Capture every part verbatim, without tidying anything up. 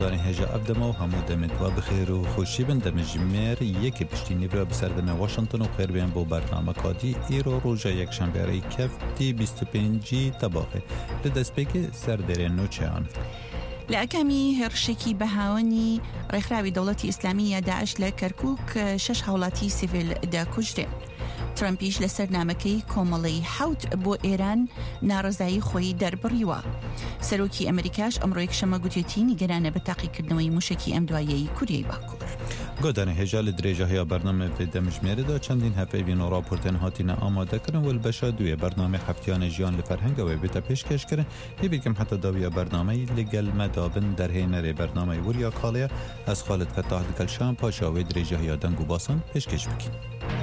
دانی هجا ابدما و همو دمت و بخیر و خوشی بند دم جمیر یکی پشتینی برا بسردم واشنطن و خیر بین بو برنامه کادی ایرو روژا یک شنبه رای کفتی بیست و پنجی طباقه لدست بگی سردر نوچه آن لأكامي هرشكي بهاوني رخراوي دولتي إسلامية داعش لكركوك شش هولاتي سيفيل دا كجري ترامبيش لسرنامكي كومالي حوت بو إيران نارزاي خوي دربريوا سروكي أمريكاش أمرو يكشما قوتيتيني قرانة بتاقي كردنوي موشكي أمدوائي كوريي باكور گودان هجال درجه های برنامه و دمجمیر دا چندین هفته بین راپورتن هاتین آماده کردن و البشه دوی برنامه هفتیان جیان لفرهنگ و بیتا پیشکش کردن هی بگم حتی داوی برنامه لگل مدابن در هینر برنامه ولیا کالیا از خالد فتاح دکل شام پاشا و درجه های دنگو باسن پیشکش بکن.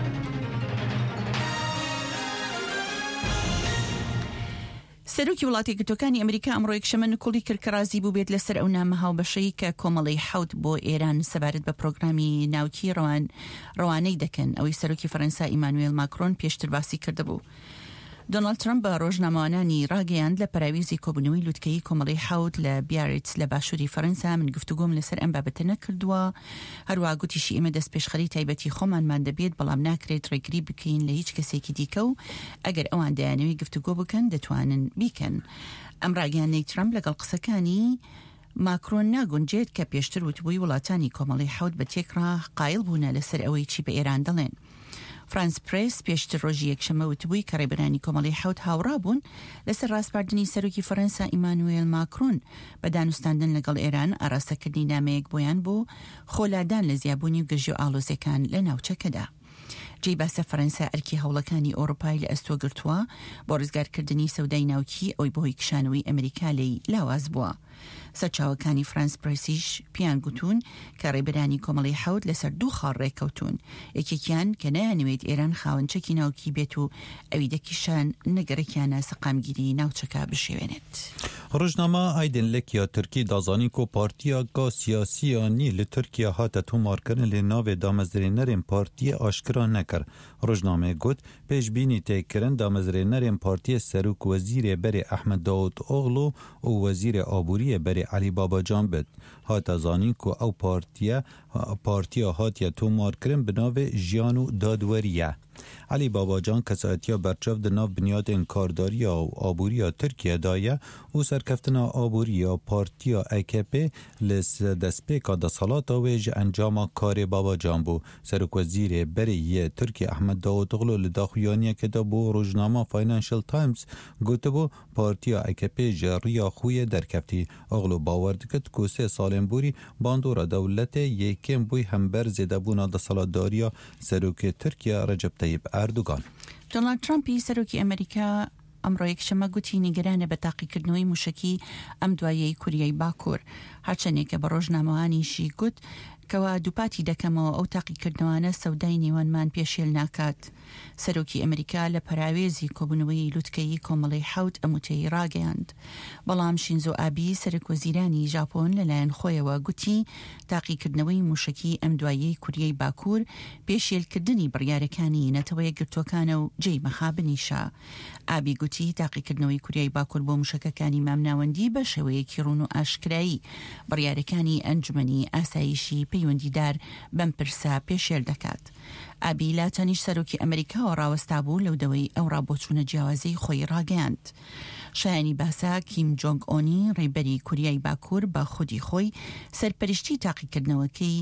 سەرۆکی وڵاتی گرتوەکانی ئەمریکا ئەمڕۆ یەکشەمە نکۆڵی کرکرازی بوو بێت لەسەر ئەو نامە هاوبەشەی کە کۆمەڵی حەوت بۆ ئێران سەبارەت بە پرۆگرامی ناوکی ڕەوان ڕەوانەی دەکەن ئەوەی سەرۆکی فەرەنسا ئیمانوێل ماکرۆن پێشتر باسی کردبوو. دۆناڵد ترامپ بە ڕۆژنامەوانانی ڕاگەیاند لە پەراویزی کۆبوونەوەی لوتکەی کۆمەڵی حەوت لە بیارێتس لە باشووری فەرەنسا من گفتوگۆم لەسەر ئەم بابەتە نەکردووە هەروە گوتیشی ئێمە دەست پێشخەری تایبەتی خۆمانمان دەبێت بەڵام ناکرێت ڕێگری بکەین لە هیچ کەسێکی دیکە و ئەگەر ئەوان دەیانەوەی گفتوگۆ بکەن دەتوانن بیکەن. ئەم ڕاگەیانەی ترامپ لەگەڵ قسەکانی ماکرۆن ناگونجێت کە پێشتر وتبووی وڵاتانی کۆمەڵی حەوت بە تێکڕا قایل بوونە لەسەر ئەوەی چی بە ئێران دەڵێن. فرانس پرس پێشتر ڕۆژی یەکشەمە وتبووی کە ڕێبەرانی کۆمەڵی حەوت هاوڕابوون لەسەر ڕاستپاردنی سەرۆکی فەرەنسا ئیمانوێل ماکرۆن بە دانوستاندن لەگەڵ ئێران ئاراستەکردنی نامەیەک بۆیان بۆ خۆلادان لە زیابوونی و گەژی و ئاڵۆزیەکان لە ناوچەکەدا. جێی باسە فەرەنسا ئەرکی هەوڵەکانی ئۆروپای لە ئەستۆ گرتووە بۆ ڕزگارکردنی سەودای ناوکی ئەوی بەهۆی کشانەوەی ئەمریکا لێی لاواز بووە. سەرچاوەکانی فرانس پرسیش پیان گوتون کە ڕێبەرانی کۆمەڵی حەوت لەسەر دوو خاڵ ڕێکەوتون یەکێکیان کە نەیانەوێت ئێران خاوەنچەکی ناوکی بێت و ئەوی دەکیشان نەگەرەکیانە سەقامگیری ناوچەکە بشێوێنێت. ڕۆژنامە ئایدن لەکیا تورکی دازانی کو پارتیا گا سیاسیانی لە تورکیا هاتە تۆمارکردن لە ناوێ دامەزرێنەرên partiye aşkira nekir. Rojname got pêşbînî têkirin damezrênerên partiye Serok Wezîrê Berê Ehmed Davutoğlu û Wezîrê Aboriyê Berê Elî Babacan bid. Hata zanîn ku ew partiye partiya hatiye tômarkirin bi navê jiyan û dadweriye. Elî Babacan kesatiya berçav di nav binyadên kardariya û aboriya Tirkiye daye û serkeftina aboriya partiya E K P li destpêka desalata wê ji encama karê Babacan bû. Serokwezîrê Berê Tirkiye Ehmed Davutoğlu li daxuyaniyekê de bû rojnama Financial Times gotibû partiya E K P ji rêya xwe yê derkeftî. Oğlu bawer dikir ku sê salên borî bandora dewletê yêkên bûy hember zêdebûna desalatdariya Serokê Tirkiye Recep Tayyip Erdogan. دۆناڵد ترامپی سەرۆکی ئەمریکا ئەمڕۆ یەکشەمە گوتی نیگەرانە بە تاقیکردنەوەی موشکی ئەم دوایەی کوریای باکوور هەرچەندێک کە بە ڕۆژنامەوانیشی گوت کەوا دووپاتی دەکەمەوە ئەو تاقیکردنەوانە سەودای نێوانمان پێشێل ناکات. سەرۆکی ئەمریکا لە پەراوێزی کۆبوونەوەی لوتکەی کۆمەڵی حەوت ئەموتەی ڕاگەیاند. بەڵام شینزۆ ئابی سەرۆکوەزیرانی ژاپۆن لەلایەن خۆیەوە گوتی تاقیکردنەوەی موشکی ئەم دوایەی کوریای باکوور پێشێلکردنی بڕیارەکانی نەتەوەیە گرتوەکانە و جێی مەخابنیشە. ئابی گوتی تاقیکردنەوەی کوریای باکوور بۆ موشکەکانی مامناوەندی بە شێوەیەکی ڕوون و ئاشکرایی بڕیارەکانی ئەنجومەنی ئاسایشی پەیوەندیدار بەم پرسە پێشێل دەکات. ئابی لاتەنیش سەرۆکی ئەمریکاوە ڕاوەستا بوو لەودەوەی ئەو ڕابۆچوونە جیاوازەی خۆی ڕاگەیاند. شایانی باسا کیم جۆنگ ئۆنی ڕێبەری کوریای باکوور بە خودی خۆی سەرپەرشتی تاقیکردنەوەکەی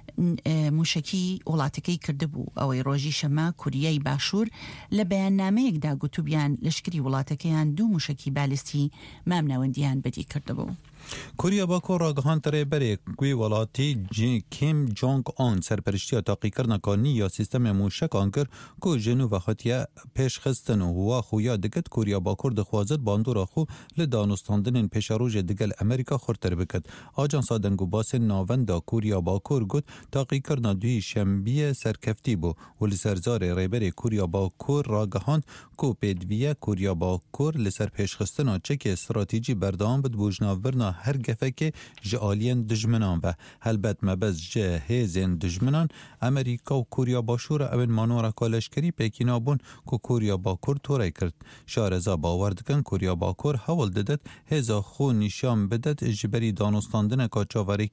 موشکی وڵاتەکەی کردبوو ئەوەی ڕۆژی شەمە کوریای باشوور لە بەیاننامەیەکدا گوتوبیان لەشکری وڵاتەکەیان دوو موشکی بالستی مامناوەندیان بەدی کردبوو. کوریا باکوور ڕاگەهاندە ڕێبەرێک گوێی وڵاتی کیم جۆنگ ئۆن سەرپەرشتیە تاقیکردنەکە نیە سیستەمێ موشکان کرد ku Jenûva hatiye pêşxistin û wa xuya dikit Koriya Bakur dixwazit bandora xwe li danûstandinên pêşerojê digel Amerîka xurtir bikit. Ajansa Dengûbasên Navenda Koriya Bakur got taqîkirina duyî şembiyê serkeftî bû û li ser zarê rêberê Koriya Bakur ragihand ku pêdiviya Koriya Bakur li ser pêşxistina çekê stratîjî berdewam bid bû jinavbirina هر گفه جالین دجمنان و هلبت مبز جه هیزین دجمنان امریکا و کوریا باشور اون مانورا کالشکری پیکینا بون که کوریا باکور توری کرد. شارزا باوردکن کوریا باکور حول دادت هزا خو نشان بدت جبری دانستاندن کاچاوری